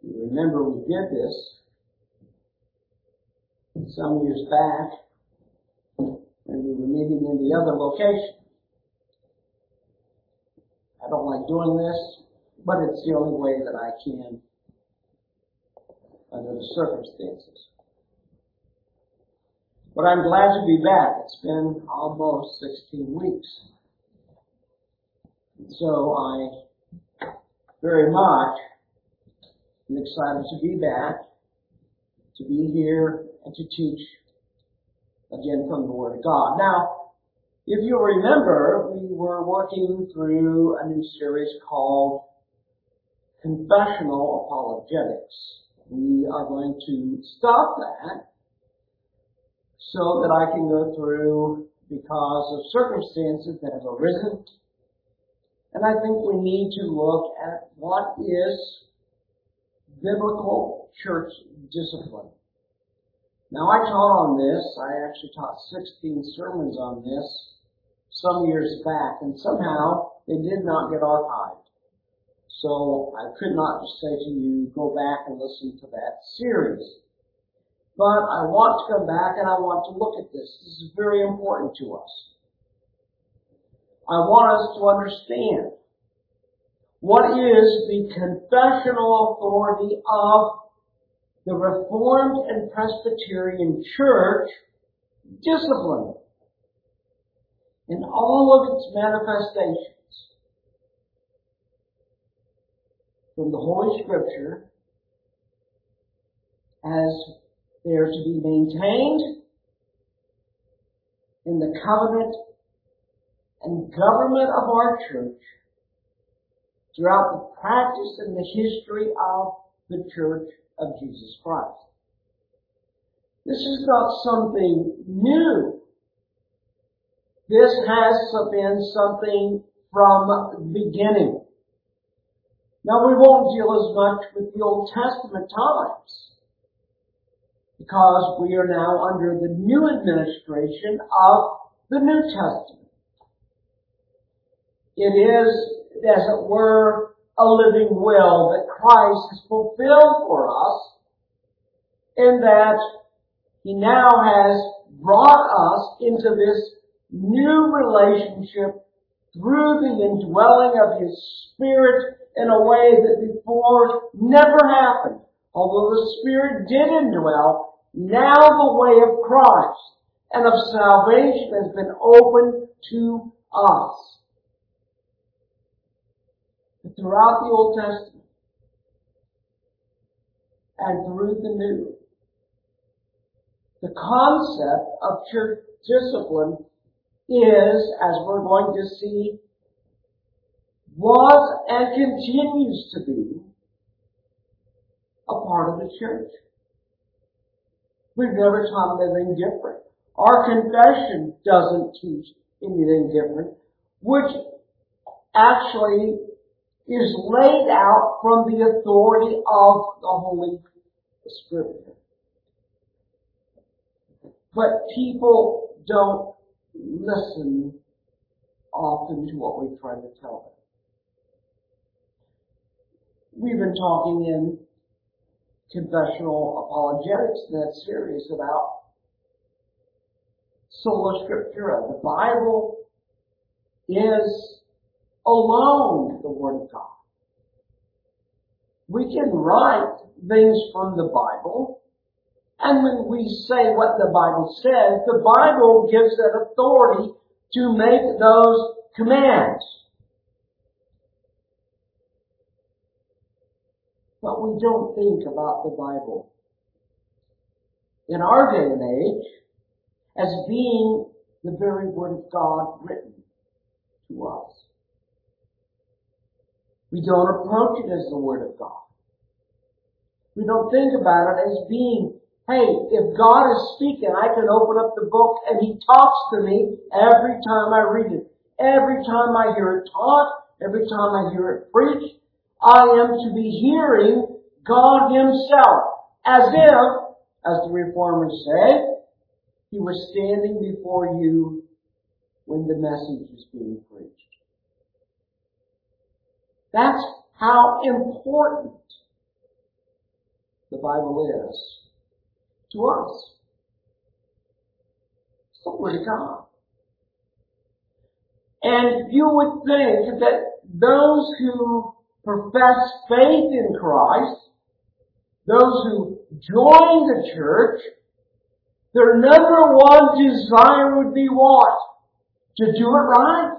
You remember we did this some years back when we were meeting in the other location. I don't like doing this, but it's the only way that I can under the circumstances. But I'm glad to be back. It's been almost 16 weeks. So I very much am excited to be back, to be here, and to teach again from the Word of God. Now, if you remember, we were working through a new series called Confessional Apologetics. We are going to stop that so that I can go through because of circumstances that have arisen. And I think we need to look at what is biblical church discipline. Now, I taught on this. I actually taught 16 sermons on this some years back, and somehow they did not get archived. So I could not just say to you, go back and listen to that series. But I want to come back and I want to look at this. This is very important to us. I want us to understand what is the confessional authority of the Reformed and Presbyterian Church discipline in all of its manifestations from the Holy Scripture as they are to be maintained in the covenant and government of our church throughout the practice and the history of the Church of Jesus Christ. This is not something new. This has been something from the beginning. Now, we won't deal as much with the Old Testament times because we are now under the new administration of the New Testament. It is, as it were, a living will that Christ has fulfilled for us in that He now has brought us into this new relationship through the indwelling of His Spirit in a way that before never happened. Although the Spirit did indwell, now the way of Christ and of salvation has been opened to us. But throughout the Old Testament and through the New, the concept of church discipline is, as we're going to see, was and continues to be a part of the church. We've never taught anything different. Our confession doesn't teach anything different, which actually is laid out from the authority of the Holy Scripture. But people don't listen often to what we try to tell them. We've been talking in confessional apologetics in that series about sola scriptura. The Bible is alone the Word of God. We can write things from the Bible, and when we say what the Bible says, the Bible gives that authority to make those commands. But we don't think about the Bible in our day and age as being the very Word of God written to us. We don't approach it as the Word of God. We don't think about it as being, hey, if God is speaking, I can open up the book and He talks to me every time I read it. Every time I hear it taught, every time I hear it preached, I am to be hearing God Himself as if, as the Reformers say, He was standing before you when the message was being preached. That's how important Bible is to us. It's the Word of God. And you would think that those who profess faith in Christ, those who join the church, their number one desire would be what? To do it right.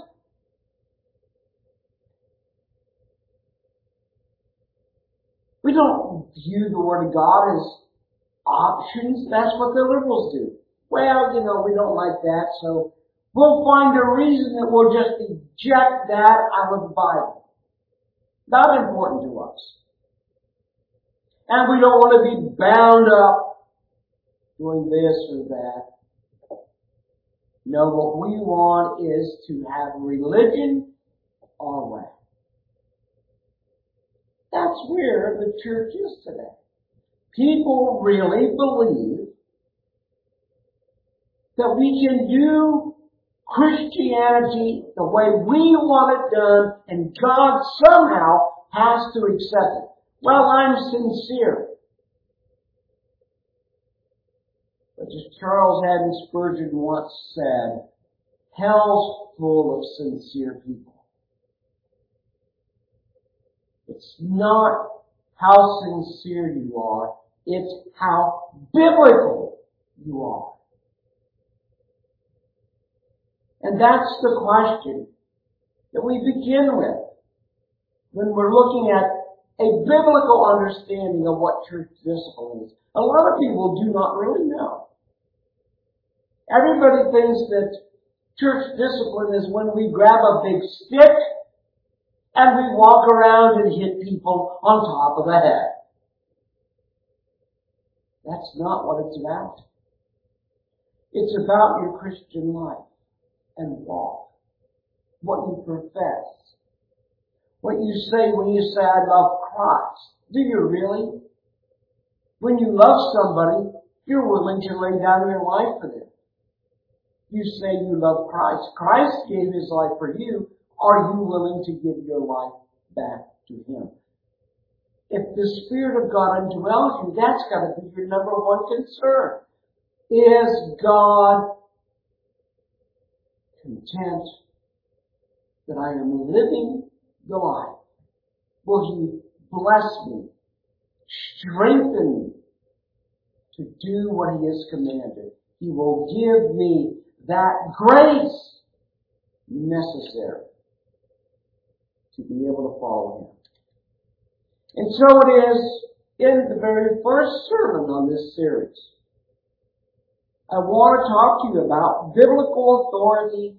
We don't view the Word of God as options. That's what the liberals do. Well, we don't like that, so we'll find a reason that we'll just eject that out of the Bible. Not important to us. And we don't want to be bound up doing this or that. No, what we want is to have religion our way. That's where the church is today. People really believe that we can do Christianity the way we want it done, and God somehow has to accept it. Well, I'm sincere. But as Charles Haddon Spurgeon once said, hell's full of sincere people. It's not how sincere you are, it's how biblical you are. And that's the question that we begin with when we're looking at a biblical understanding of what church discipline is. A lot of people do not really know. Everybody thinks that church discipline is when we grab a big stick and we walk around and hit people on top of the head. That's not what it's about. It's about your Christian life and walk. What you profess. What you say when you say, I love Christ. Do you really? When you love somebody, you're willing to lay down your life for them. You say you love Christ. Christ gave His life for you. Are you willing to give your life back to Him? If the Spirit of God indwells you, that's got to be your number one concern. Is God content that I am living the life? Will He bless me, strengthen me to do what He has commanded? He will give me that grace necessary to be able to follow Him. And so it is in the very first sermon on this series. I want to talk to you about biblical authority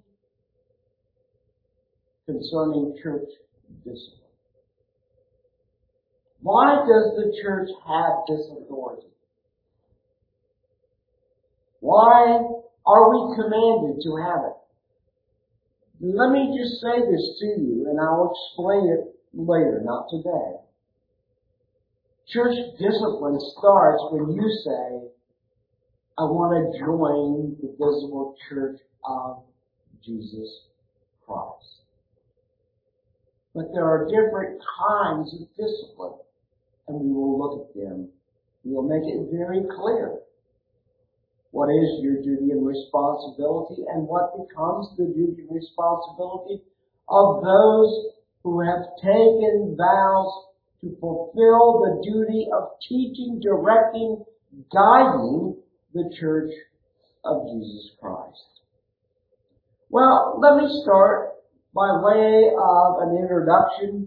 concerning church discipline. Why does the church have this authority? Why are we commanded to have it? Let me just say this to you, and I'll explain it later, not today. Church discipline starts when you say, I want to join the visible church of Jesus Christ. But there are different kinds of discipline, and we will look at them. We will make it very clear what is your duty and responsibility and what becomes the duty and responsibility of those who have taken vows to fulfill the duty of teaching, directing, guiding the church of Jesus Christ. Well, let me start by way of an introduction,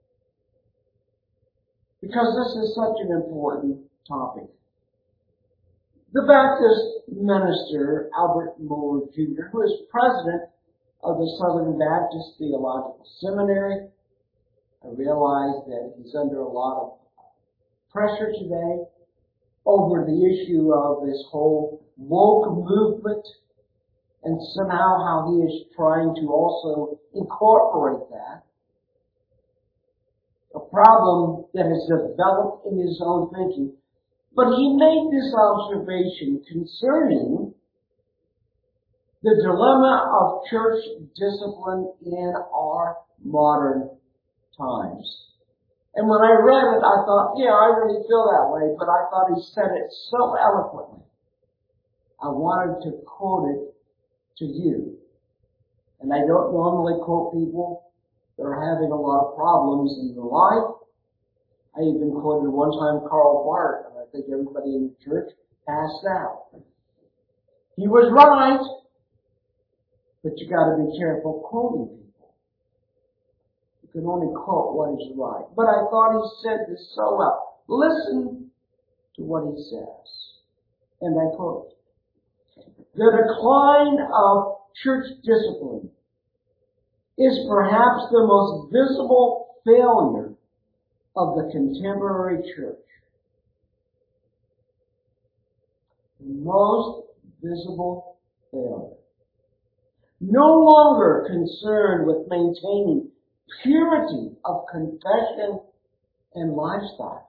because this is such an important topic. The Baptist minister, Albert Mohler Jr., who is president of the Southern Baptist Theological Seminary, I realize that he's under a lot of pressure today over the issue of this whole woke movement, and somehow how he is trying to also incorporate that. A problem that has developed in his own thinking. But he made this observation concerning the dilemma of church discipline in our modern times. And when I read it, I thought, yeah, I really feel that way, but I thought he said it so eloquently. I wanted to quote it to you. And I don't normally quote people that are having a lot of problems in their life. I even quoted one time Karl Barth, and I think everybody in the church passed out. He was right, but you got to be careful quoting people. You can only quote what is right. But I thought he said this so well. Listen to what he says. And I quote, "The decline of church discipline is perhaps the most visible failure of the contemporary church." The most visible failure. No longer concerned with maintaining purity of confession and lifestyle.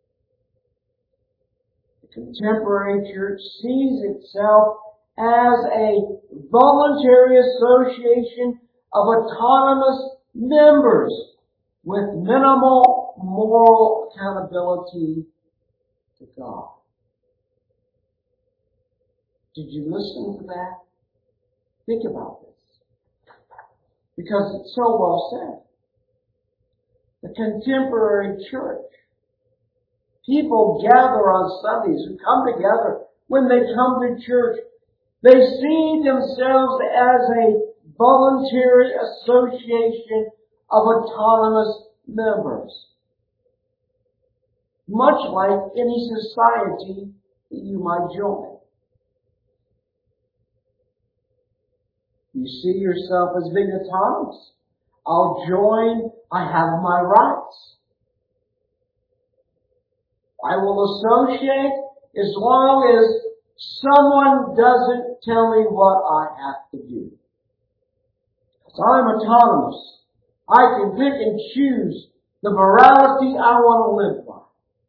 The contemporary church sees itself as a voluntary association of autonomous members with minimal moral accountability to God. Did you listen to that? Think about this. Because it's so well said. The contemporary church. People gather on Sundays who come together. When they come to church, they see themselves as a voluntary association of autonomous members. Much like any society that you might join. You see yourself as being autonomous. I'll join. I have my rights. I will associate as long as someone doesn't tell me what I have to do. Because I'm autonomous. I can pick and choose the morality I want to live by.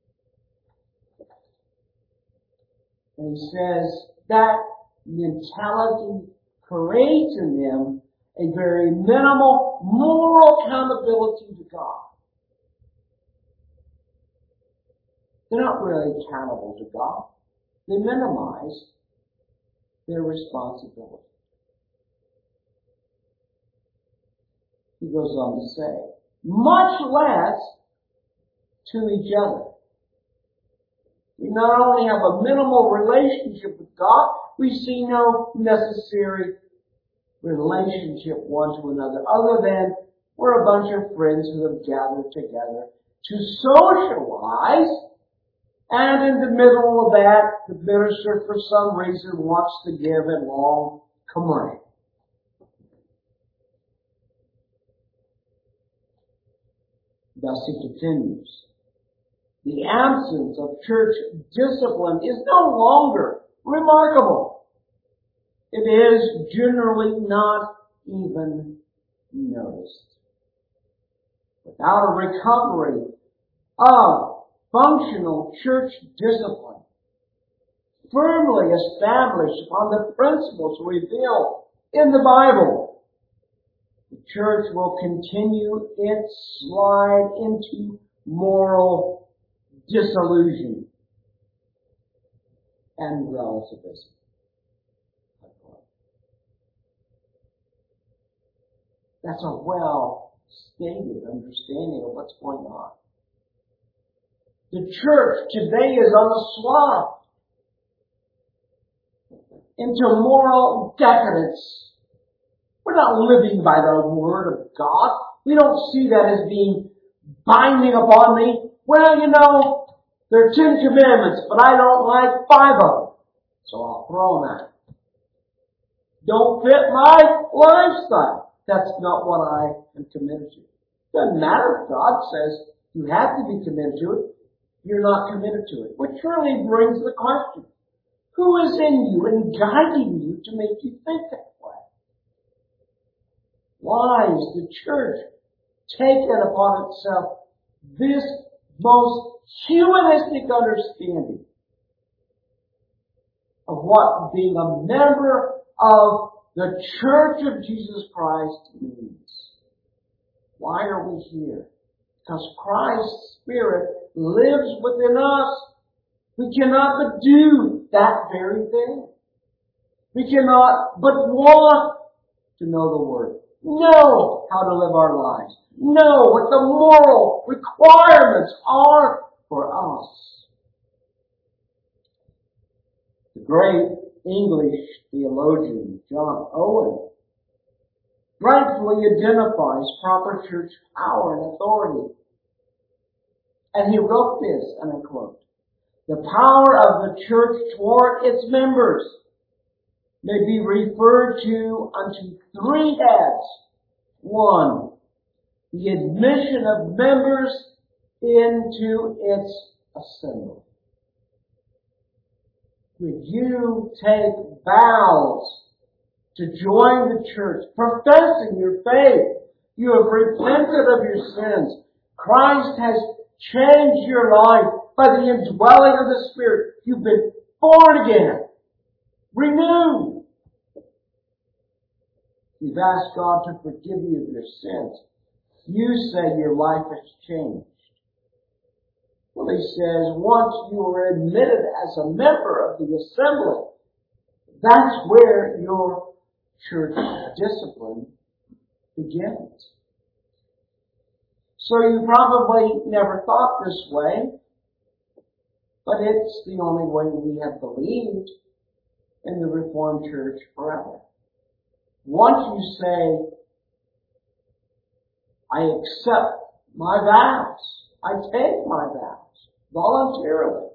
And he says that mentality creates in them a very minimal moral accountability to God. They're not really accountable to God. They minimize their responsibility. He goes on to say, much less to each other. We not only have a minimal relationship with God, we see no necessary relationship one to another, other than we're a bunch of friends who have gathered together to socialize, and in the middle of that, the minister for some reason wants to give a long commercial. Thus he continues. The absence of church discipline is no longer remarkable. It is generally not even noticed. Without a recovery of functional church discipline, firmly established upon the principles revealed in the Bible, the church will continue its slide into moral disillusion and relativism. That's a well-stated understanding of what's going on. The church today is on the slide into moral decadence. We're not living by the Word of God. We don't see that as being binding upon me. Well, you know, there are 10 commandments, but I don't like 5 of them. So I'll throw them out. Don't fit my lifestyle. That's not what I am committed to. Doesn't matter if God says you have to be committed to it. You're not committed to it. Which really brings the question, who is in you and guiding you to make you think that way? Why is the church taken upon itself this most humanistic understanding of what being a member of the Church of Jesus Christ means? Why are we here? Because Christ's Spirit lives within us. We cannot but do that very thing. We cannot but want to know the Word. Know how to live our lives. Know what the moral requirements are for us. The great English theologian John Owen rightfully identifies proper church power and authority. And he wrote this, and I quote, "The power of the church toward its members may be referred to unto three heads. One, the admission of members into its assembly." Would you take vows to join the church, professing your faith? You have repented of your sins. Christ has changed your life by the indwelling of the Spirit. You've been born again, renewed. You've asked God to forgive you of your sins. You say your life has changed. Well, he says, once you are admitted as a member of the assembly, that's where your church discipline begins. So you probably never thought this way, but it's the only way we have believed in the Reformed Church forever. Once you say, I accept my vows, I take my vows voluntarily.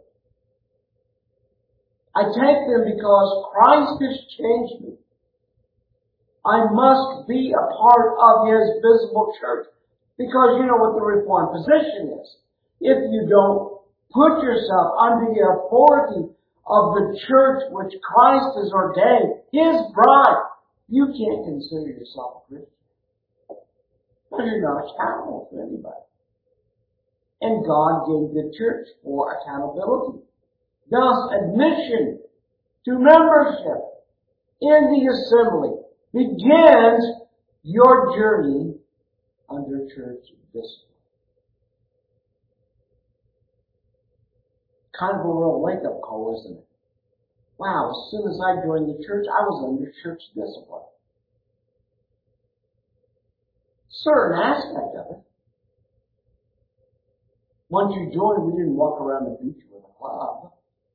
I take them because Christ has changed me. I must be a part of His visible church. Because you know what the Reformed position is. If you don't put yourself under the authority of the church which Christ has ordained, His bride, you can't consider yourself a Christian. Because you're not accountable to anybody. And God gave the church for accountability. Thus, admission to membership in the assembly begins your journey under church discipline. Kind of a real wake-up call, isn't it? Wow, as soon as I joined the church, I was under church discipline. Certain aspect of it. Once you joined, we didn't walk around the beach with a club.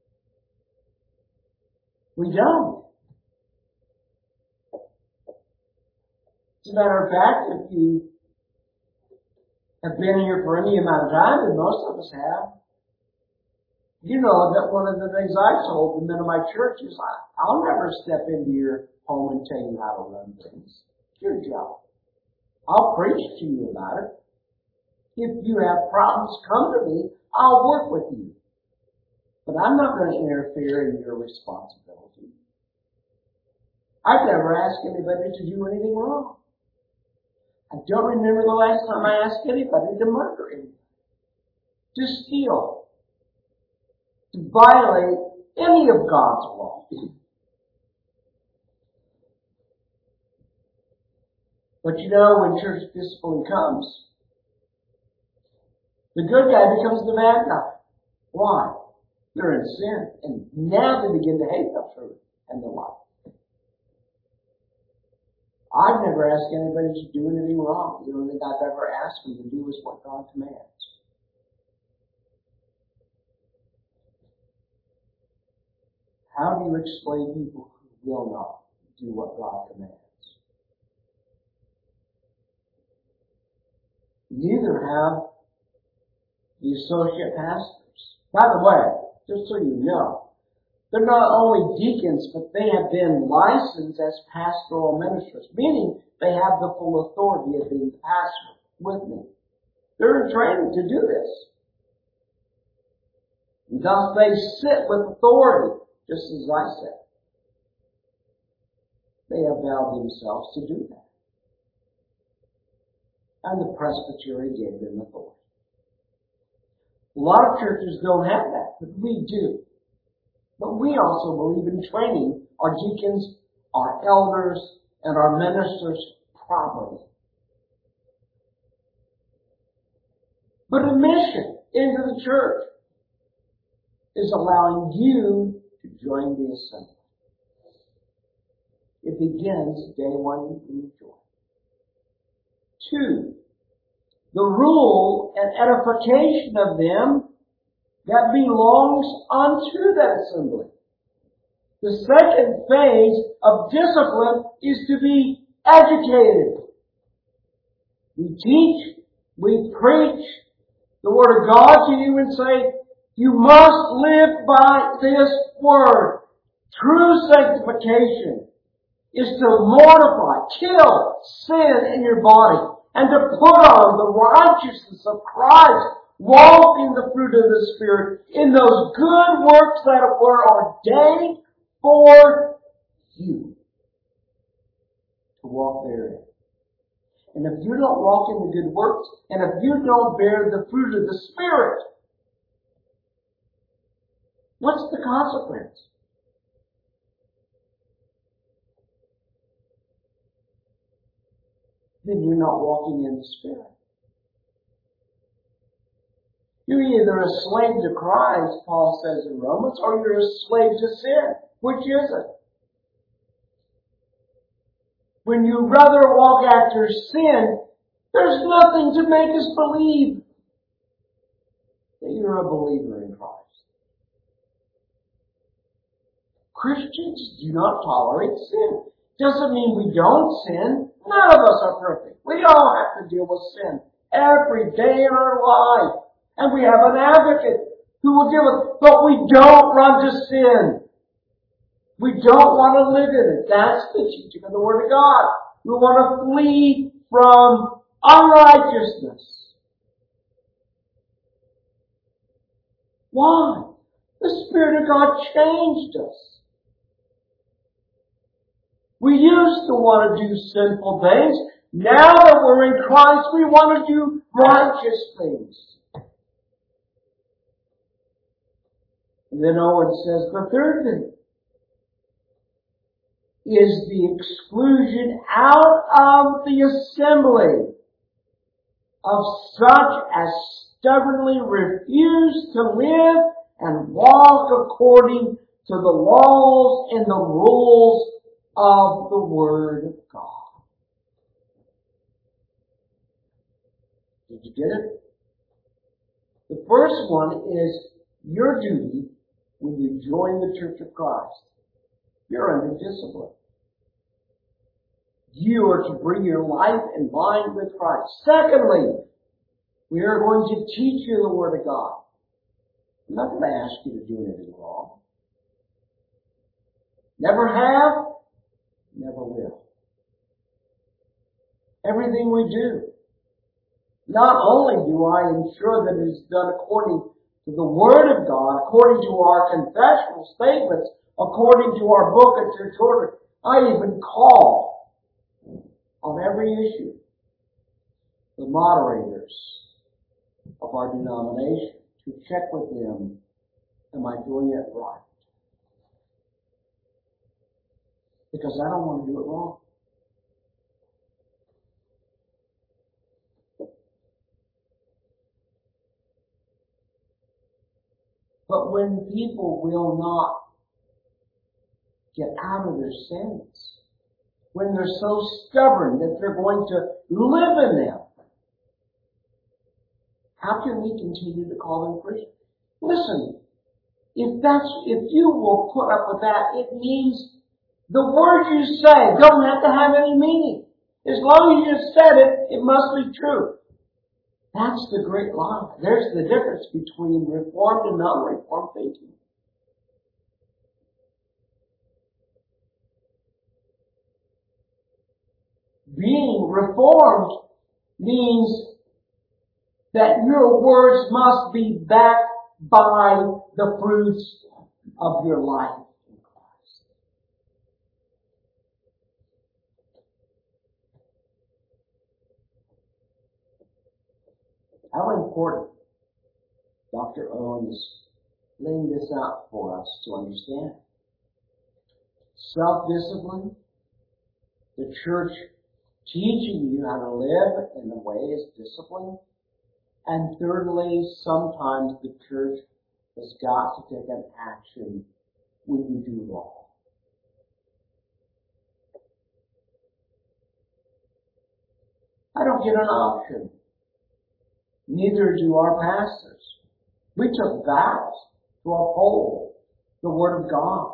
We don't. As a matter of fact, if you have been here for any amount of time, and most of us have, you know that one of the things I told the men of my church is, I'll never step into your home and tell you how to run things. It's your job. I'll preach to you about it. If you have problems, come to me. I'll work with you. But I'm not going to interfere in your responsibility. I've never asked anybody to do anything wrong. I don't remember the last time I asked anybody to murder anybody, to steal, to violate any of God's law. But you know, when church discipline comes, the good guy becomes the bad guy. Why? They're in sin, and now they begin to hate the truth and the light. I've never asked anybody to do anything wrong. The only thing I've ever asked them to do is what God commands. How do you explain people who will not do what God commands? Neither have the associate pastors. By the way, just so you know, they're not only deacons, but they have been licensed as pastoral ministers, meaning they have the full authority of being pastor with me. They're in training to do this. And thus they sit with authority, just as I said. They have vowed themselves to do that. And the presbytery gave them authority. A lot of churches don't have that, but we do. But we also believe in training our deacons, our elders, and our ministers properly. But admission into the church is allowing you to join the assembly. It begins day one when you join. 2, the rule and edification of them that belongs unto that assembly. The second phase of discipline is to be educated. We teach, we preach the Word of God to you and say, you must live by this Word. True sanctification is to mortify, kill sin in your body, and to put on the righteousness of Christ, walk in the fruit of the Spirit, in those good works that were ordained for you to walk therein. And if you don't walk in the good works, and if you don't bear the fruit of the Spirit, what's the consequence? Then you're not walking in the Spirit. You're either a slave to Christ, Paul says in Romans, or you're a slave to sin. Which is it? When you rather walk after sin, there's nothing to make us believe that you're a believer in Christ. Christians do not tolerate sin. Doesn't mean we don't sin. None of us are perfect. We all have to deal with sin every day in our life. And we have an advocate who will deal with it. But we don't run to sin. We don't want to live in it. That's the teaching of the Word of God. We want to flee from unrighteousness. Why? The Spirit of God changed us. We used to want to do sinful things. Now that we're in Christ, we want to do righteous things. And then Owen says the third thing is the exclusion out of the assembly of such as stubbornly refuse to live and walk according to the laws and the rules of the Word of God. Did you get it? The first one is your duty when you join the Church of Christ. You're under discipline. You are to bring your life in line with Christ. Secondly, we are going to teach you the Word of God. I'm not going to ask you to do anything wrong. Never have, never will. Everything we do, not only do I ensure that it is done according to the Word of God, according to our confessional statements, according to our book of church order, I even call on every issue the moderators of our denomination to check with them, am I doing it right? Because I don't want to do it wrong. But when people will not get out of their sins, when they're so stubborn that they're going to live in them, how can we continue to call them Christians? Listen, if you will put up with that, it means the words you say don't have to have any meaning. As long as you said it, it must be true. That's the great lie. There's the difference between Reformed and non-Reformed thinking. Being Reformed means that your words must be backed by the fruits of your life in Christ. How important Dr. Owen is laying this out for us to understand. Self-discipline, the church teaching you how to live in the way is discipline, And thirdly, sometimes the church has got to take an action when you do wrong. I don't get an option. Neither do our pastors. We took vows to uphold the Word of God,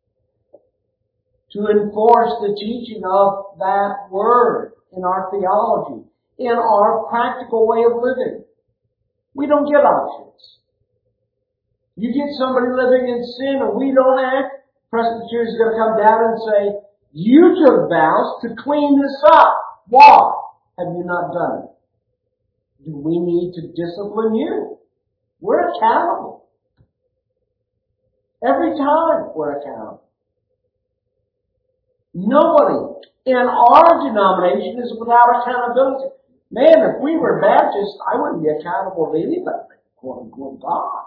to enforce the teaching of that Word in our theology, in our practical way of living. We don't get options. You get somebody living in sin and we don't act, Presbyterian is going to come down and say, you took vows to clean this up. Why have you not done it? Do we need to discipline you? We're accountable. Every time we're accountable. Nobody in our denomination is without accountability. Man, if we were Baptists, I wouldn't be accountable to anybody, quote unquote God.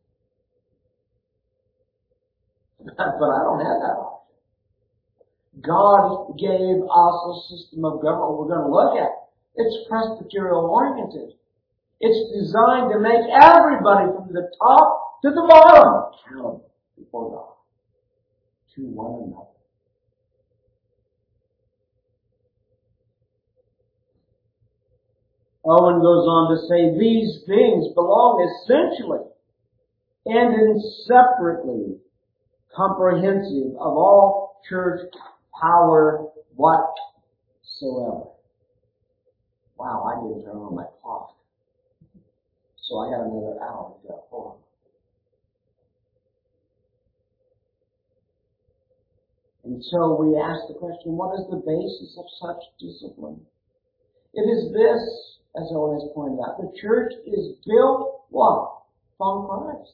But I don't have that option. God gave us a system of government we're going to look at. It's Presbyterian oriented. It's designed to make everybody from the top to the bottom accountable before God to one another. Owen goes on to say these things belong essentially and inseparably comprehensive of all church power whatsoever. Wow, I didn't turn on my clock. So I got another hour to go. Hold on. And so we ask the question, what is the basis of such discipline? It is this, as Owen has pointed out. The church is built, what? On Christ.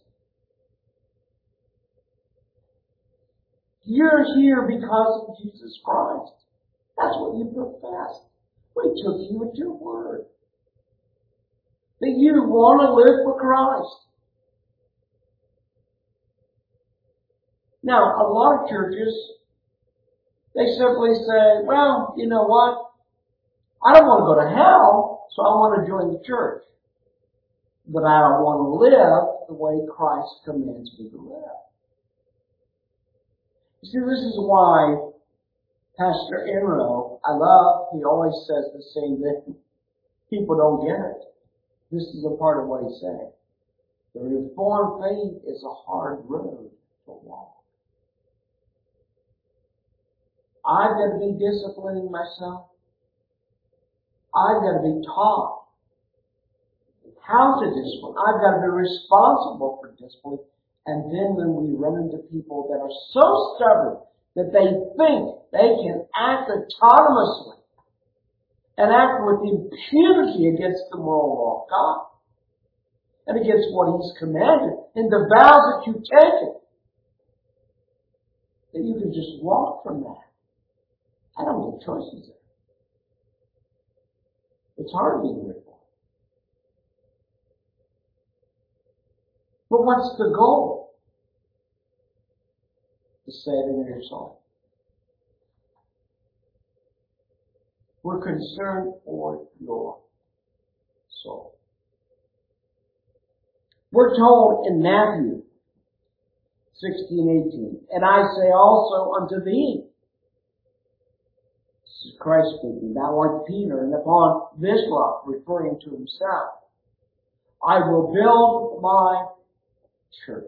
You're here because of Jesus Christ. That's what you profess. We took you at your word. That you want to live for Christ. Now, a lot of churches, they simply say, well, you know what? I don't want to go to hell, so I want to join the church. But I don't want to live the way Christ commands me to live. You see, this is why Pastor Enro, he always says the same thing. People don't get it. This is a part of what he's saying. The Reformed faith is a hard road to walk. I've got to be disciplining myself. I've got to be taught how to discipline. I've got to be responsible for discipline. And then when we run into people that are so stubborn that they think they can act autonomously and act with impunity against the moral law of God and against what He's commanded and the vows that you've taken, that you can just walk from that. I don't get choices there. It's hard being reformed. But what's the goal? The saving of your soul. We're concerned for your soul. We're told in Matthew 16:18, and I say also unto thee, this is Christ speaking, thou art Peter, and upon this rock, referring to himself, I will build my church.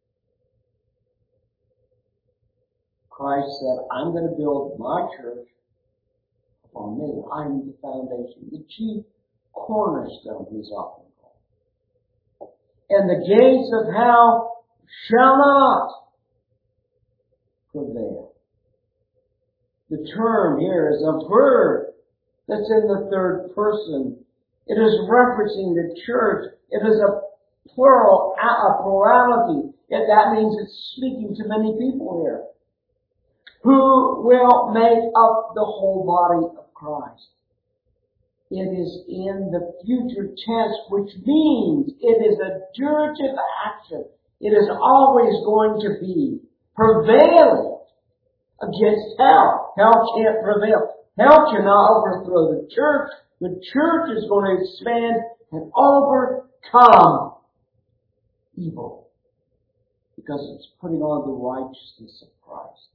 Christ said, I'm going to build my church upon me. I'm the foundation, the chief cornerstone, he's often called. And the gates of hell shall not prevail. The term here is a verb that's in the third person. It is referencing the church. It is a plural, a plurality. That means it's speaking to many people here who will make up the whole body of Christ. It is in the future tense, which means it is a durative action. It is always going to be prevailing against hell. Hell can't prevail. Hell cannot overthrow the church. The church is going to expand and overcome evil. Because it's putting on the righteousness of Christ.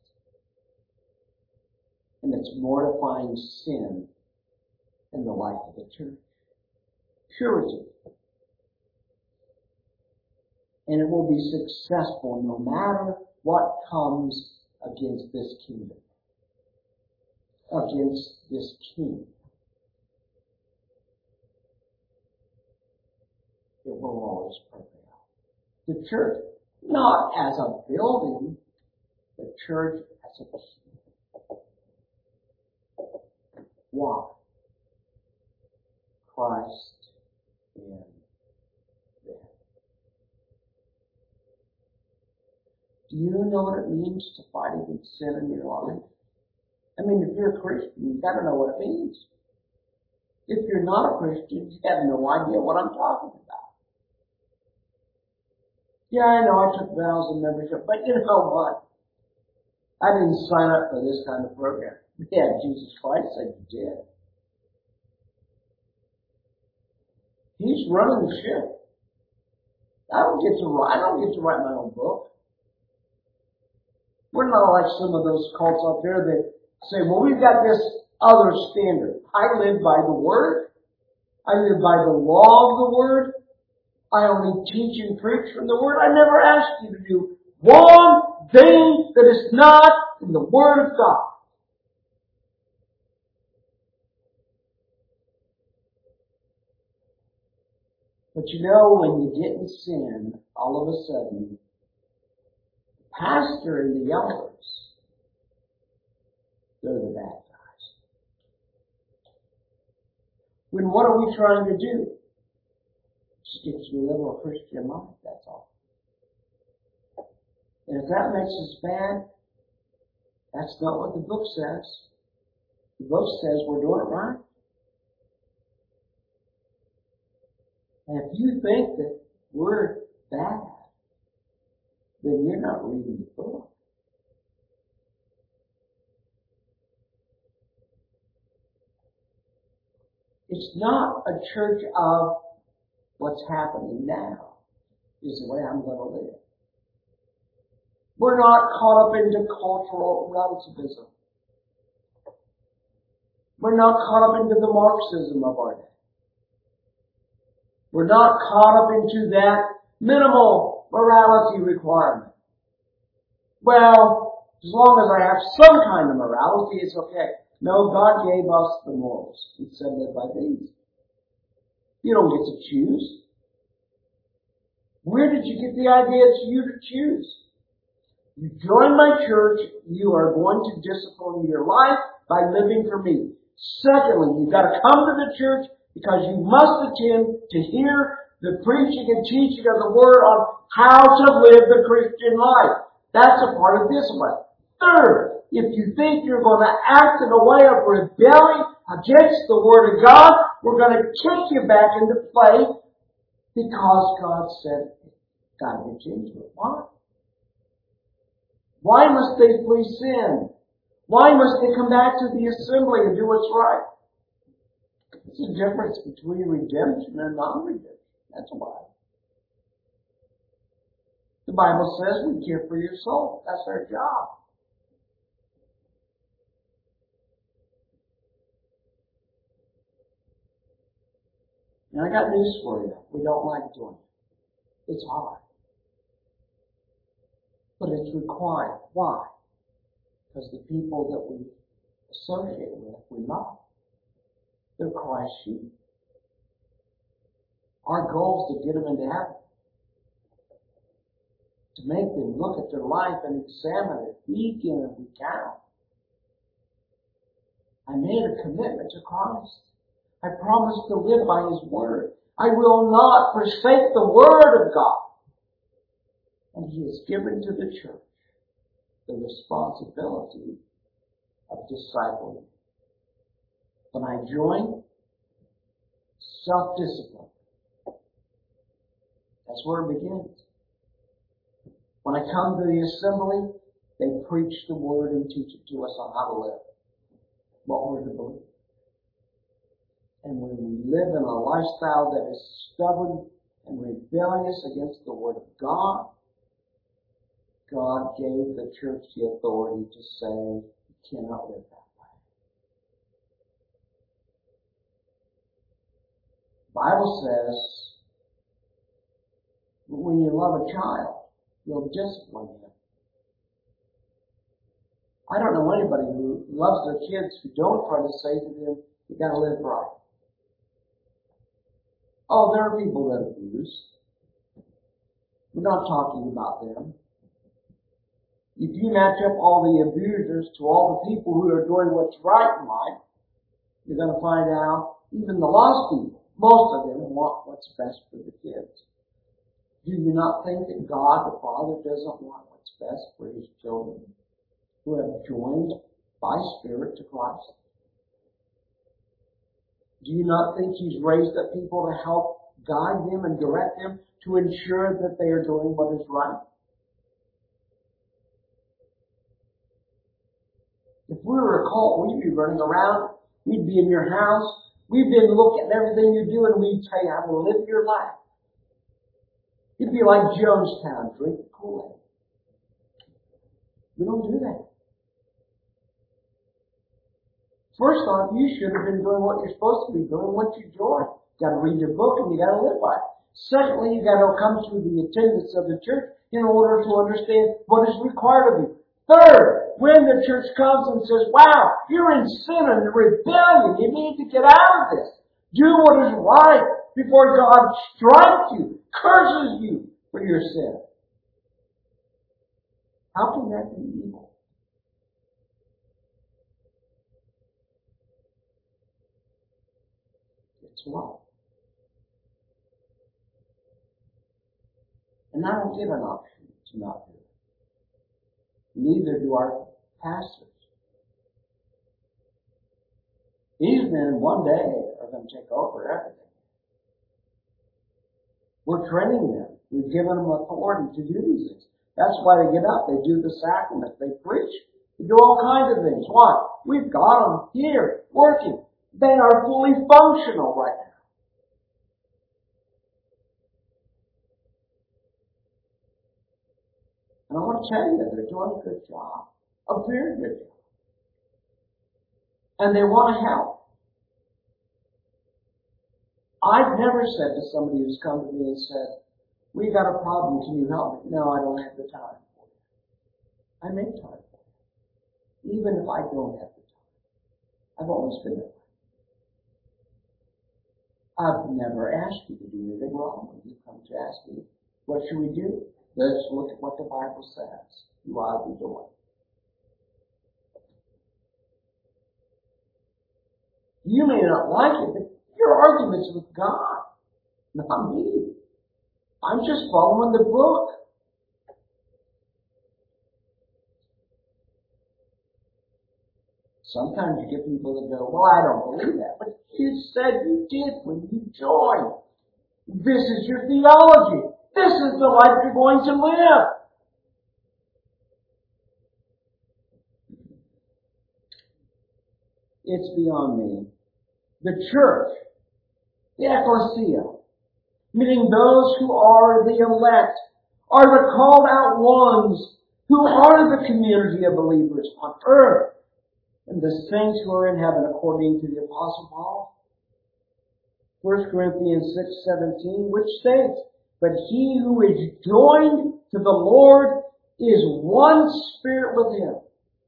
And it's mortifying sin in the life of the church. Purity. And it will be successful no matter what comes against this kingdom. Against this king. It will always prevail. The church, not as a building, the church as a people. Why? Christ in them. Do you know what it means to fight against sin in your life? I mean, if you're a Christian, you've got to know what it means. If you're not a Christian, you have no idea what I'm talking about. Yeah, I know I took vows of membership, but you know what? I didn't sign up for this kind of program. Yeah, Jesus Christ said you did. He's running the ship. I don't get to write my own book. We're not like some of those cults out there that say, well, we've got this other standard. I live by the Word. I live by the law of the Word. I only teach and preach from the Word. I never asked you to do one thing that is not in the Word of God. But you know, when you get in sin, all of a sudden, the pastor and the elders, they're the bad guys. When what are we trying to do? Just get you to live a Christian life, that's all. And if that makes us bad, that's not what the book says. The book says we're doing it right. And if you think that we're bad, then you're not reading the book. It's not a church of what's happening now is the way I'm going to live. We're not caught up into cultural relativism. We're not caught up into the Marxism of our day. We're not caught up into that minimal morality requirement. Well, as long as I have some kind of morality, it's okay. No, God gave us the morals. He said, live by these. You don't get to choose. Where did you get the idea it's you to choose? You join my church, you are going to discipline your life by living for me. Secondly, you've got to come to the church because you must attend to hear the preaching and teaching of the Word on how to live the Christian life. That's a part of discipline. Third, if you think you're going to act in a way of rebelling against the Word of God, we're going to kick you back into play because God said, got to get you into it. Why? Why must they flee sin? Why must they come back to the assembly and do what's right? It's the difference between redemption and non-redemption. That's why. The Bible says we care for your soul. That's our job. And I got news for you. We don't like doing it. It's hard. But it's required. Why? Because the people that we associate with, we love. They're Christ's sheep. Our goal is to get them into heaven. To make them look at their life and examine it week in and week out. I made a commitment to Christ. I promised to live by His Word. I will not forsake the Word of God. And He has given to the church the responsibility of discipling. When I join, self-discipline. That's where it begins. When I come to the assembly, they preach the Word and teach it to us on how to live, what we're to believe. And when we live in a lifestyle that is stubborn and rebellious against the Word of God, God gave the church the authority to say, you cannot live that way. The Bible says, when you love a child, you'll discipline him. I don't know anybody who loves their kids who don't try to say to them, you gotta live right. Oh, there are people that abuse. We're not talking about them. If you match up all the abusers to all the people who are doing what's right in life, you're going to find out even the lost people, most of them want what's best for the kids. Do you not think that God the Father doesn't want what's best for His children who have joined by Spirit to Christ? Do you not think He's raised up people to help guide them and direct them to ensure that they are doing what is right? If we were a cult, we'd be running around, we'd be in your house, we'd be looking at everything you do, and we'd tell you how to live your life. It'd be like Jonestown, drink the Kool-Aid. We don't do that. First off, you should have been doing what you're supposed to be doing once you join. You got to read your book and you got to live by it. Secondly, you got to come to the attendance of the church in order to understand what is required of you. Third, when the church comes and says, wow, you're in sin and rebellion, you need to get out of this. Do what is right before God strikes you, curses you for your sin. How can that be evil? It's love. And I don't give an option to not do it. Neither do our pastors. These men one day are going to take over everything. We're training them. We've given them authority to do these things. That's why they get up. They do the sacrament. They preach. They do all kinds of things. Why? We've got them here working. They are fully functional right now. And I want to tell you, they're doing a good job. A very good job. And they want to help. I've never said to somebody who's come to me and said, we got a problem, can you help me? No, I don't have the time for you. I make time for you. Even if I don't have the time. I've always been that way. I've never asked you to do anything wrong when you come to ask me, what should we do? Let's look at what the Bible says. You ought to be doing. You may not like it, but your argument's with God, not me. I'm just following the book. Sometimes you get people that go, well, I don't believe that. But you said you did when you joined. This is your theology. This is the life you're going to live. It's beyond me. The church, the ecclesia, meaning those who are the elect, are the called out ones who are the community of believers on earth, and the saints who are in heaven, according to the Apostle Paul. 1 Corinthians 6:17, which states, but he who is joined to the Lord is one spirit with Him.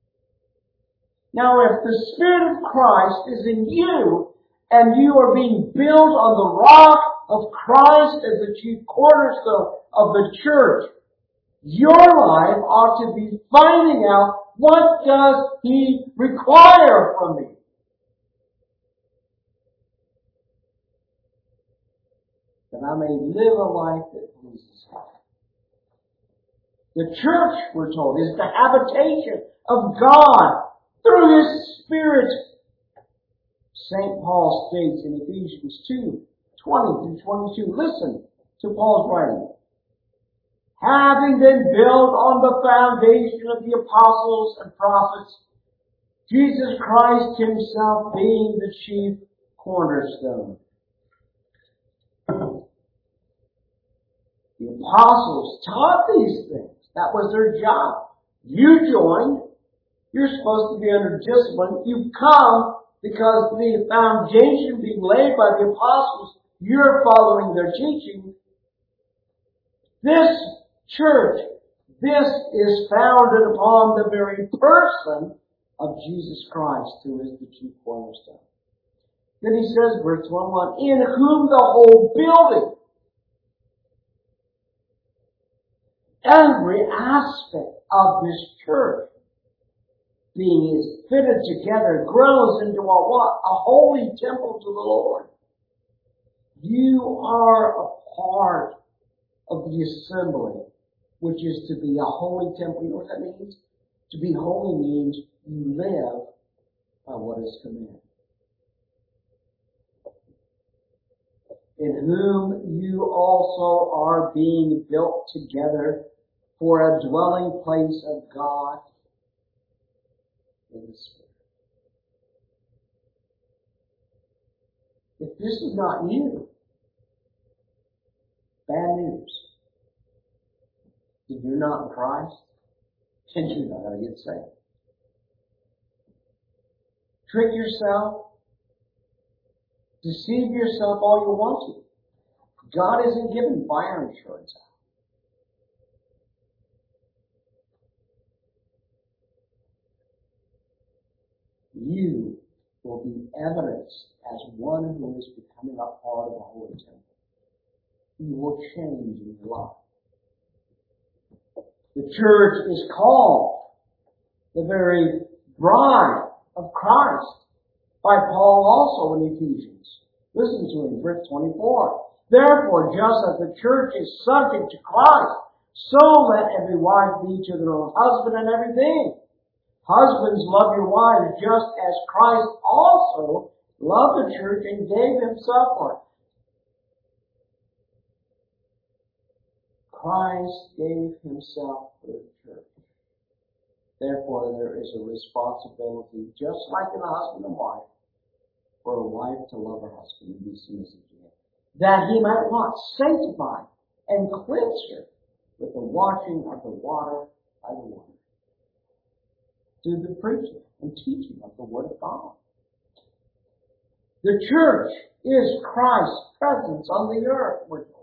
Now, if the Spirit of Christ is in you, and you are being built on the rock of Christ as the chief cornerstone of the church, your life ought to be finding out, what does He require from me? That I may live a life that pleases Him. The church, we're told, is the habitation of God through His Spirit. St. Paul states in Ephesians 2:20-22, listen to Paul's writing. Having been built on the foundation of the apostles and prophets, Jesus Christ Himself being the chief cornerstone. The apostles taught these things. That was their job. You joined. You're supposed to be under discipline. You come because the foundation being laid by the apostles, you're following their teaching. This church, this is founded upon the very person of Jesus Christ, who is the chief cornerstone. Then he says, verse 21, in whom the whole building, every aspect of this church, being is fitted together, grows into a what? A holy temple to the Lord. You are a part of the assembly, which is to be a holy temple. You know what that means? To be holy means you live by what is commanded. In whom you also are being built together for a dwelling place of God in the Spirit. If this is not you, bad news. If you're not in Christ, then you're not going to get saved. Trick yourself. Deceive yourself all you want to. God isn't giving fire insurance out. You will be evidenced as one who is becoming a part of the Holy Temple. You will change in your life. The church is called the very bride of Christ by Paul also in Ephesians. Listen to him, verse 24. Therefore, just as the church is subject to Christ, so let every wife be to their own husband in everything. Husbands, love your wives just as Christ also loved the church and gave himself for it. Christ gave himself for the church. Therefore, there is a responsibility, just like in a husband and wife, for a wife to love her husband and be submissive to him, that he might what? Sanctify and cleanse her with the washing of the water by the word, through the preaching and teaching of the Word of God. The church is Christ's presence on the earth, we're told.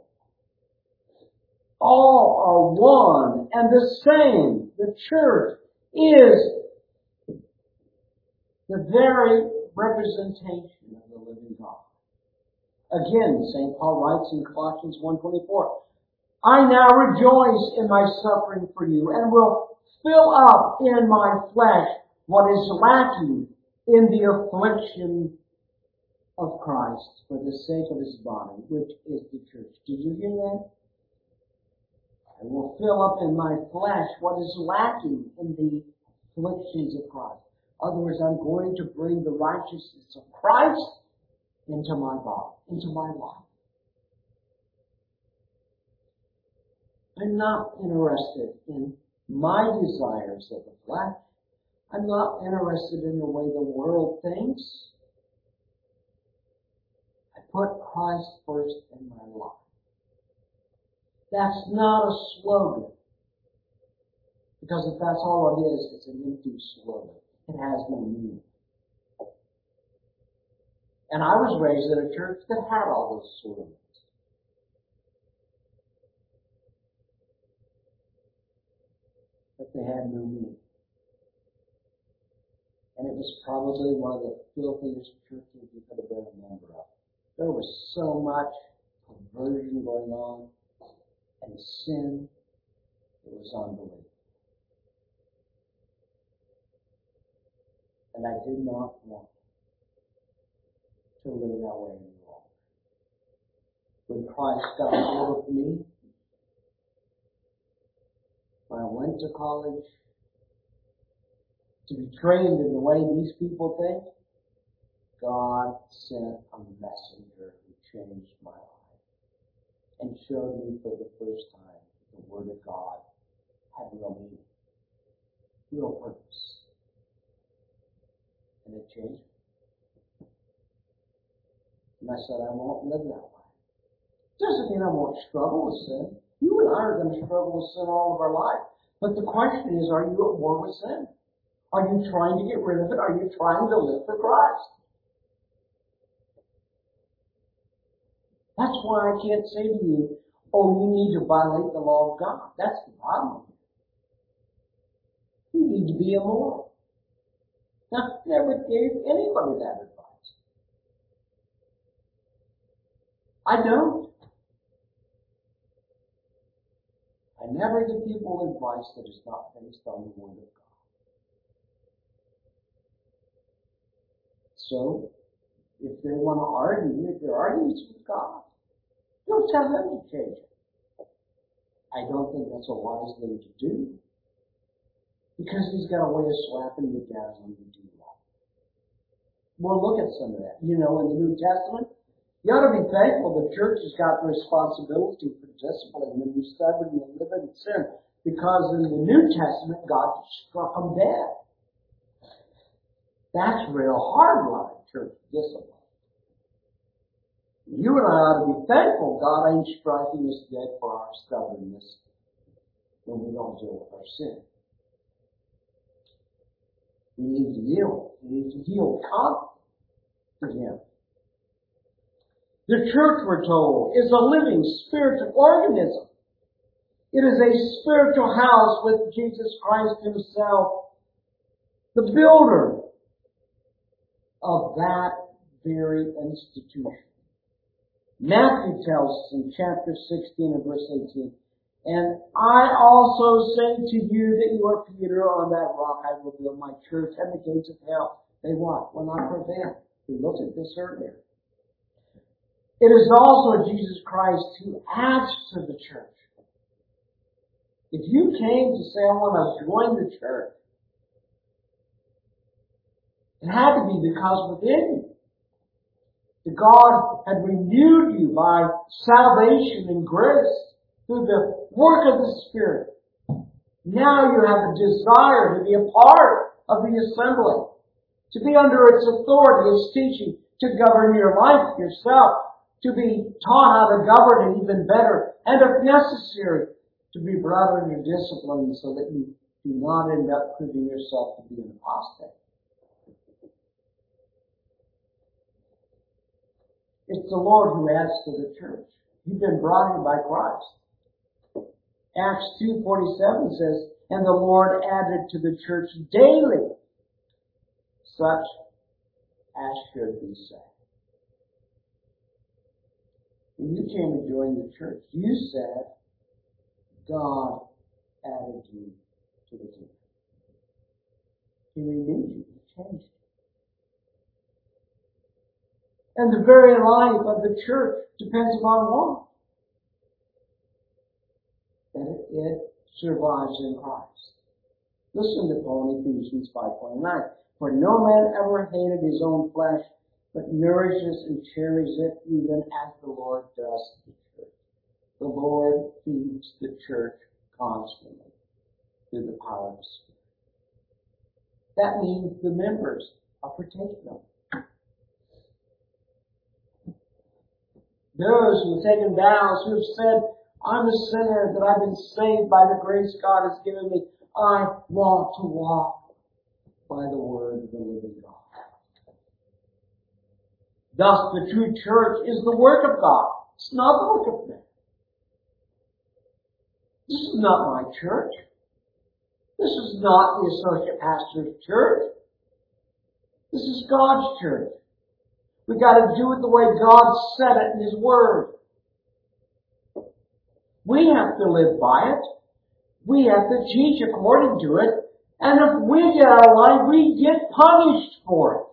All are one and the same. The church is the very representation of the living God. Again, St. Paul writes in Colossians 1:24, I now rejoice in my suffering for you and will fill up in my flesh what is lacking in the affliction of Christ for the sake of his body, which is the church. Did you hear that? I will fill up in my flesh what is lacking in the afflictions of Christ. In other words, I'm going to bring the righteousness of Christ into my body, into my life. I'm not interested in my desires of the flesh. I'm not interested in the way the world thinks. I put Christ first in my life. That's not a slogan. Because if that's all it is, it's an empty slogan. It has no meaning. And I was raised in a church that had all those slogans. But they had no meaning. And it was probably one of the filthiest churches you could have been a member of. There was so much perversion going on and sin. It was unbelievable. And I did not want to live that way any longer. When Christ got hold of me, when I went to college, to be trained in the way these people think, God sent a messenger who changed my life and showed me for the first time the Word of God had real meaning, real purpose. And it changed me. I said I won't live that way. Doesn't mean I won't struggle with sin. You and I are going to struggle with sin all of our life. But the question is, are you at war with sin? Are you trying to get rid of it? Are you trying to live for Christ? That's why I can't say to you, oh, you need to violate the law of God. That's the problem. You need to be immoral. Now, I never gave anybody that advice. I don't. I never give people advice that is not based on the Word of God. So, if they want to argue, if they're arguing with God, don't tell them to change it. I don't think that's a wise thing to do. Because He's got a way of slapping you down when you do wrong. We'll look at some of that. You know, in the New Testament, you ought to be thankful the church has got the responsibility for discipline when you stubborn and live in sin. Because in the New Testament, God struck them dead. That's real hard line church discipline. You and I ought to be thankful God ain't striking us dead for our stubbornness when we don't deal with our sin. We need to yield. We need to yield confidently to Him. The church, we're told, is a living spiritual organism. It is a spiritual house with Jesus Christ Himself, the builder of that very institution. Matthew tells us in chapter 16 and verse 18, and I also say to you that you are Peter, on that rock I will build my church, and the gates of hell, they what? Will not prevail. We looked at this earlier. It is also Jesus Christ who adds to the church. If you came to say, I want to join the church, it had to be because within you, that God had renewed you by salvation and grace through the work of the Spirit. Now you have a desire to be a part of the assembly, to be under its authority, its teaching, to govern your life yourself, to be taught how to govern it even better, and if necessary, to be brought under discipline so that you do not end up proving yourself to be an apostate. It's the Lord who adds to the church. You've been brought in by Christ. Acts 2:47 says, and the Lord added to the church daily such as should be saved. When you came to join the church, you said, God added you to the kingdom. He renewed you. He changed you. And the very life of the church depends upon what? That it survives in Christ. Listen to Paul in Ephesians 5:29. For no man ever hated his own flesh, but nourishes and cherishes it even as the Lord does the church. The Lord feeds the church constantly through the power of the Spirit. That means the members are partaking of it. Those who have taken vows, who have said, I'm a sinner, that I've been saved by the grace God has given me. I want to walk by the word of the living God. Thus, the true church is the work of God. It's not the work of man. This is not my church. This is not the associate pastor's church. This is God's church. We've got to do it the way God said it in His Word. We have to live by it. We have to teach according to it. And if we get out of line, we get punished for it.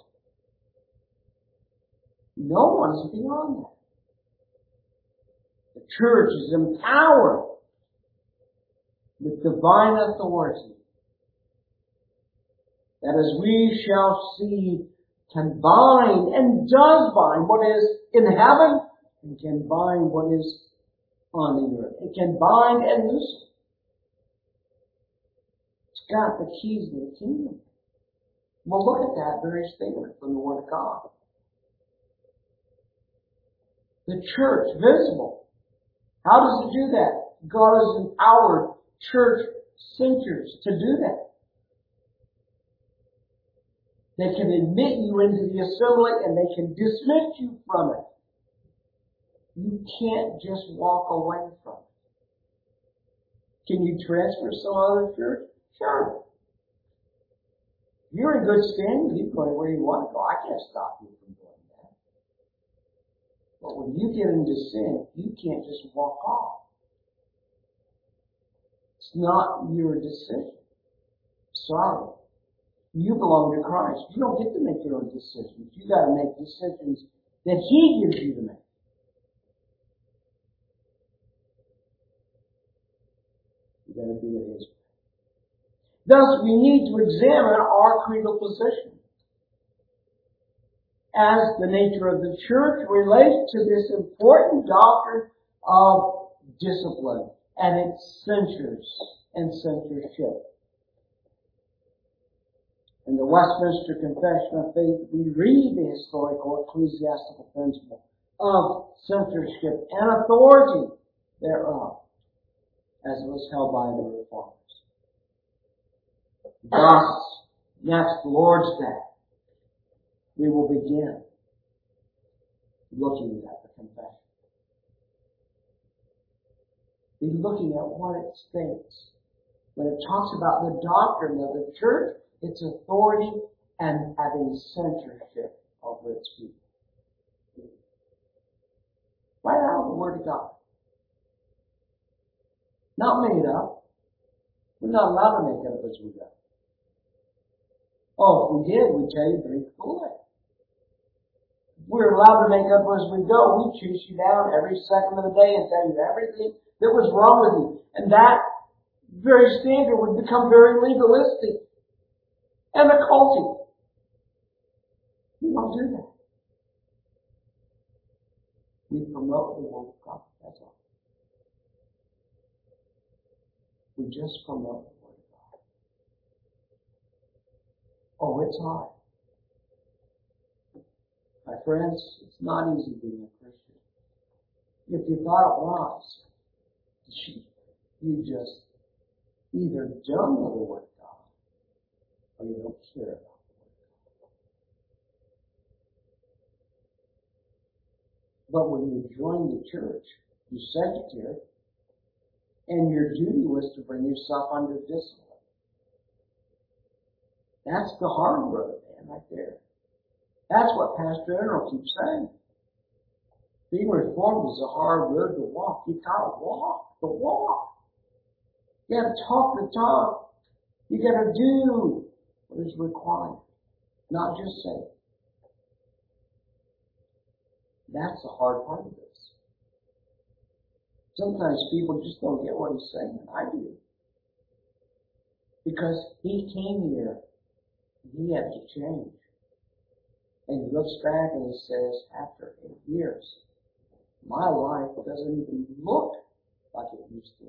No one's beyond that. The church is empowered with divine authority, that as we shall see, can bind and does bind what is in heaven and can bind what is on the earth. It can bind and loosen. It's got the keys to the kingdom. We'll look at that very statement from the Word of God. the church visible. How does it do that? God has empowered church centers to do that. They can admit you into the assembly and they can dismiss you from it. You can't just walk away from it. Can you transfer some other church? Sure. If you're in good standing, you go where you want to go. I can't stop you from doing that. But when you get into sin, you can't just walk off. It's not your decision. Sorry. You belong to Christ. You don't get to make your own decisions. You got to make decisions that He gives you to make. You got to do it His way. Thus, we need to examine our creedal position as the nature of the church relates to this important doctrine of discipline and its censures and censorship. In the Westminster Confession of Faith, we read the historical ecclesiastical principle of censorship and authority thereof, as it was held by the Reformers. Thus, next Lord's Day, we will begin looking at the confession. Be looking at what it states. When it talks about the doctrine of the church, its authority, and having censorship over its people. Right out of the Word of God. Not made up. We're not allowed to make it up as we go. Oh, if we did, we'd tell you to drink Kool-Aid. If we're allowed to make up as we go, we'd chase you down every second of the day and tell you everything that was wrong with you. And that very standard would become very legalistic and occultic. We don't do that. We promote the Word of God. That's all. We just promote the Word of God. Oh, it's hard. My friends, it's not easy being a Christian. If you thought it was, you just either don't know the Word of God or you don't care about the Word of God. But when you joined the church, you secretary, and your duty was to bring yourself under discipline. That's the hard road, man, right there. That's what Pastor Enro keeps saying. Being reformed is a hard road to walk. You gotta walk the walk. You gotta talk the talk. You gotta do what is required, not just say. That's the hard part of this. Sometimes people just don't get what he's saying, and I do. Because he came here, and he had to change. And he looks back and he says, after 8 years, my life doesn't even look like it used to.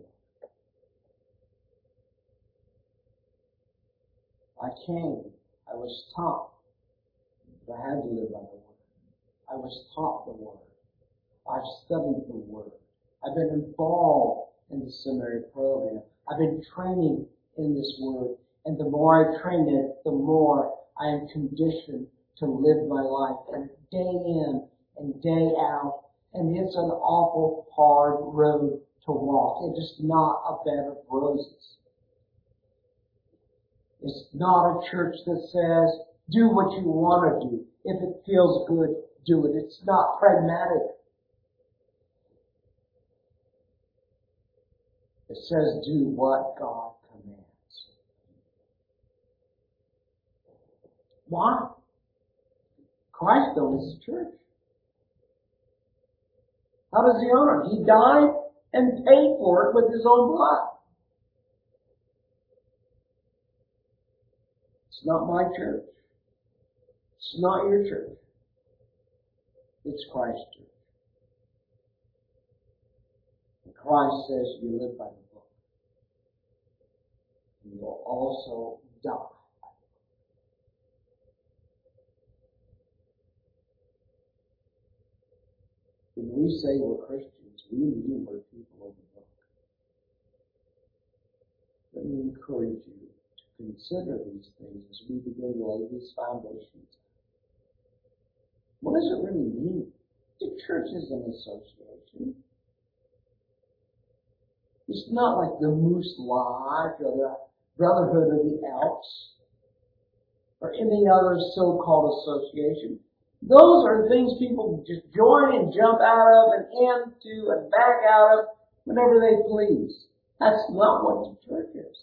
I came, I was taught that I had to live by the Word. I was taught the Word. I've studied the Word. I've been involved in the seminary program. I've been training in this Word. And the more I train it, the more I am conditioned to live my life. And day in and day out. And it's an awful hard road to walk. It is not a bed of roses. It's not a church that says, do what you want to do. If it feels good, do it. It's not pragmatic. It says, do what God commands. Why? Christ owns the church. How does he own it? He died and paid for it with his own blood. It's not my church. It's not your church. It's Christ's church. And Christ says you live by the book. You will also die. We when we say we're Christians, we mean we're people of the book. Let me encourage you to consider these things as we begin to lay these foundations. What does it really mean? The church is an association. It's not like the Moose Lodge or the Brotherhood of the Elks or any other so-called association. Those are things people just join and jump out of and into and back out of whenever they please. That's not what the church is.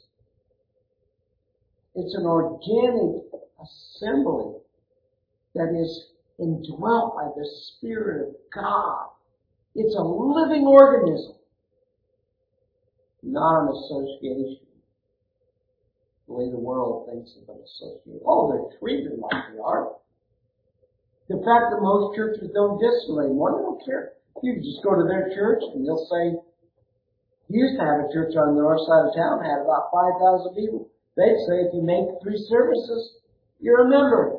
It's an organic assembly that is indwelt by the Spirit of God. It's a living organism, not an association. The way the world thinks of an association. Oh, they're treated like they are. The fact that most churches don't discipline anymore, they don't care. You can just go to their church and they'll say, you used to have a church on the north side of town, had about 5,000 people. They'd say if you make 3 services, you're a member.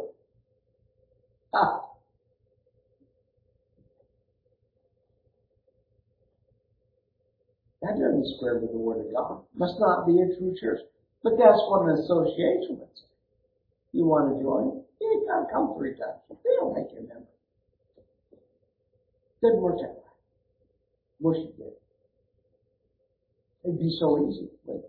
That doesn't square with the Word of God. Must not be a true church. But that's what an association would say. You want to join? You gotta come 3 times. They don't make you a member. Doesn't work that way. Wish it did. It'd be so easy. But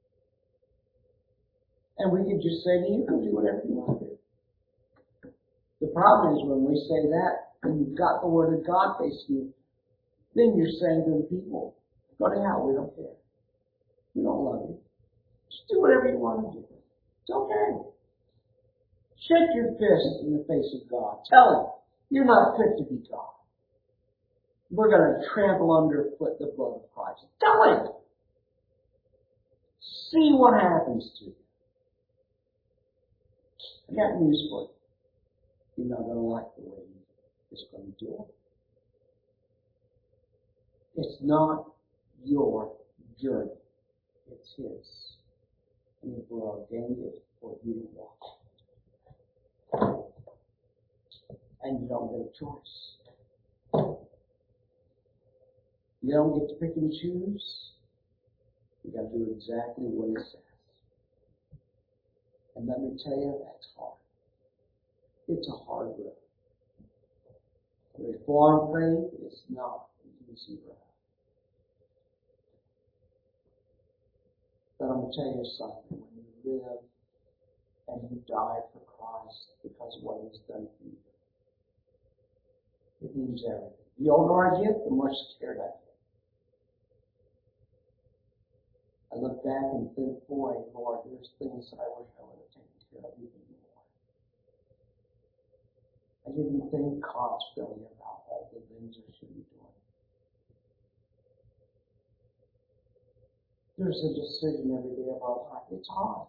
and we could just say to you, go do whatever you want to do. The problem is when we say that, and you've got the Word of God facing you, then you're saying to the people, go to hell, we don't care. We don't love you. Just do whatever you want to do. It's okay. Shake your fist in the face of God. Tell him, you're not fit to be God. We're going to trample underfoot the blood of Christ. Tell him. See what happens to you. I got news for you. You're not going to like the way he's going to do it. It's not your journey. It's his. And it will ordain it for you to walk. And you don't get a choice. You don't get to pick and choose. You got to do exactly what he says. And let me tell you, that's hard. It's a hard road. The Reformed faith is not an easy road. But I'm going to tell you something. When you live and you die for Christ because of what he's done for you, it means everything. The older I get, the more scared I get. I look back and think, boy, Lord, there's things that I wish I would have taken care of even more. I didn't think constantly about all the things I should be doing. There's a decision every day of our life. It's hard.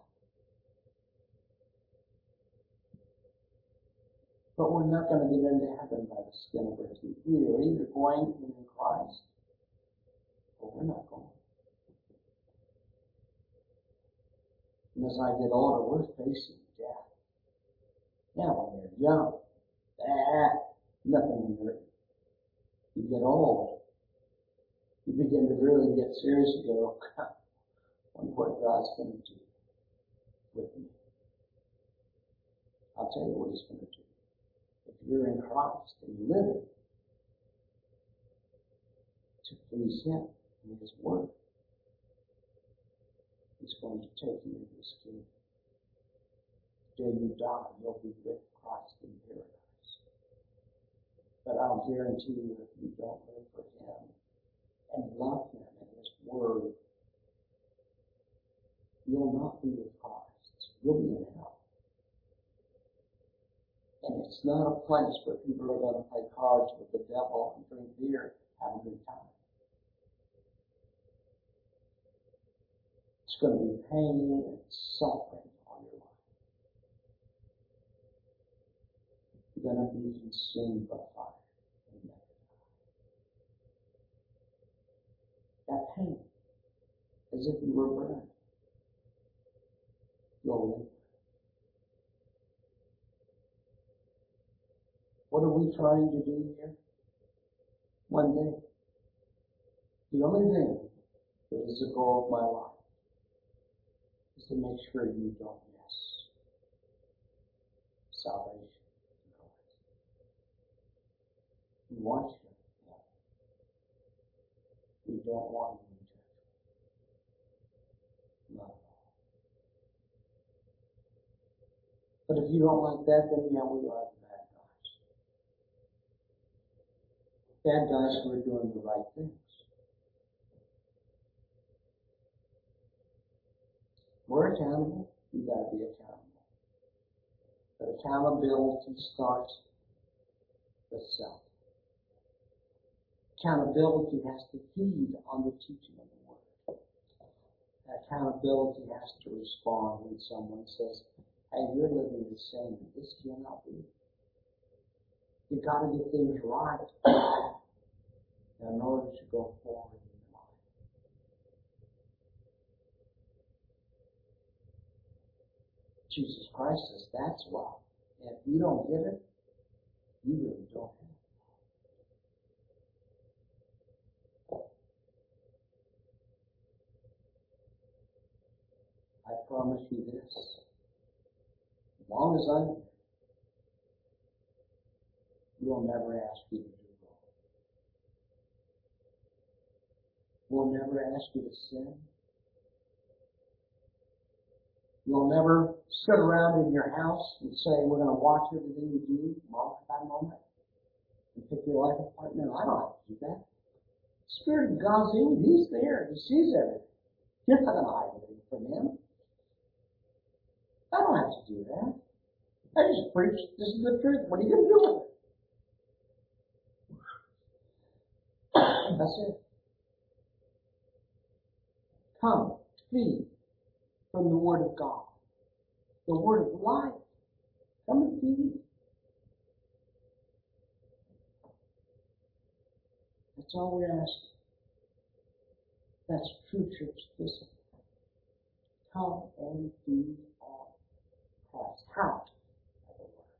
But we're not going to get into heaven by the skin of our teeth. We're either going in Christ or we're not going. And as I get older, we're facing death. Now, when you're young, nothing will hurt you. You get old, you begin to really get serious and go, I wonder what God's going to do with me. I'll tell you what he's going to do. If you're in Christ and you live it to please him and his word, he's going to take you into his kingdom. The day you die, you'll be with Christ in paradise. But I'll guarantee you, if you don't live for him and love him and his word, you'll not be with Christ. You'll be in hell. And it's not a place where people are going to play cards with the devil and drink beer, have a good time. It's going to be pain and suffering all your life. You're going to be consumed by fire. That pain, as if you were burned, you'll live. What are we trying to do here? one day. The only thing that is the goal of my life is to make sure you don't miss salvation. We want you. We don't want you in church. Not at all. But if you don't like that, then yeah, we are the bad guys. Bad guys who are doing the right things. We're accountable. We've got to be accountable. But accountability starts with self. Accountability has to feed on the teaching of the Word. Accountability has to respond when someone says, hey, you're living the same. This cannot be. You've got to get things right in order to go forward in your life. Jesus Christ says that's why. And if you don't get it, you really don't have it. I promise you this. As long as I'm here, we'll never ask you to do wrong. We'll never ask you to sin. You'll never sit around in your house and say, we're going to watch everything you do moment by moment and pick your life apart. No, I don't have to do that. The Spirit of God's in you. He's there. He sees everything. You're not going to hide anything from Him. I don't have to do that. I just preach, this is the truth. What are you going to do with it? That's it. Come, feed from the Word of God. The Word of life. Come and feed. That's all we're asking. That's true church discipline. Come and feed on Christ. How? By the Word.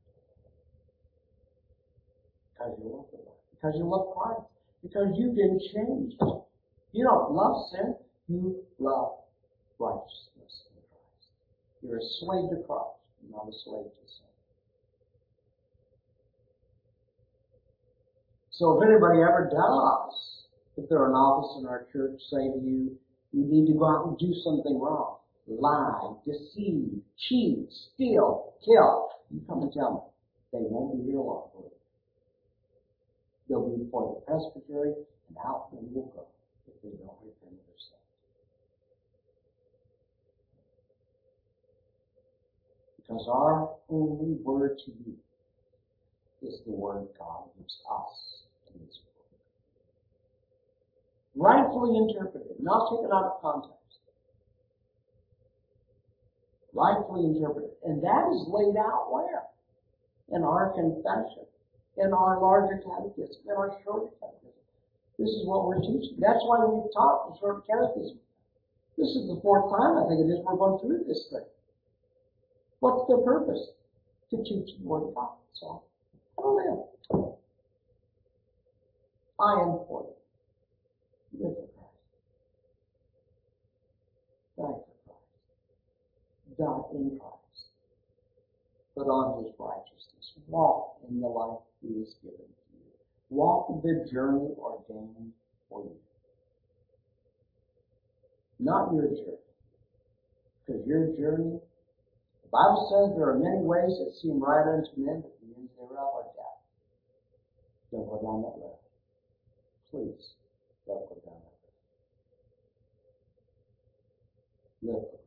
Because you love the Word. Because you love Christ. Because you've been changed. You don't love sin. You love righteousness in Christ. You're a slave to Christ, not a slave to sin. So if anybody ever does, if they're an office in our church, say to you, you need to go out and do something wrong. Lie, deceive, cheat, steal, kill. You come and tell me. They won't be here long for you. They'll be before the presbytery and out and will go if they don't repent of their sin. Because our only word to you is the word God gives us in His Word. Rightfully interpreted, not taken out of context. Rightfully interpreted. And that is laid out where? In our confession, in our larger catechism, in our shorter catechism. This is what we're teaching. That's why we've taught the short catechism. This is the fourth time, I think it is, we're going through this thing. What's the purpose? To teach the Word of God. So, I don't know. I am for you. Live for Christ. Die for Christ. Die in Christ. Put on His righteousness. Walk in the life He has given to you. Walk the journey ordained for you. Not your journey. Because your journey, the Bible says there are many ways that seem right unto men, but the ends thereof are death. Don't go down that road. Please, don't go down that road. Live for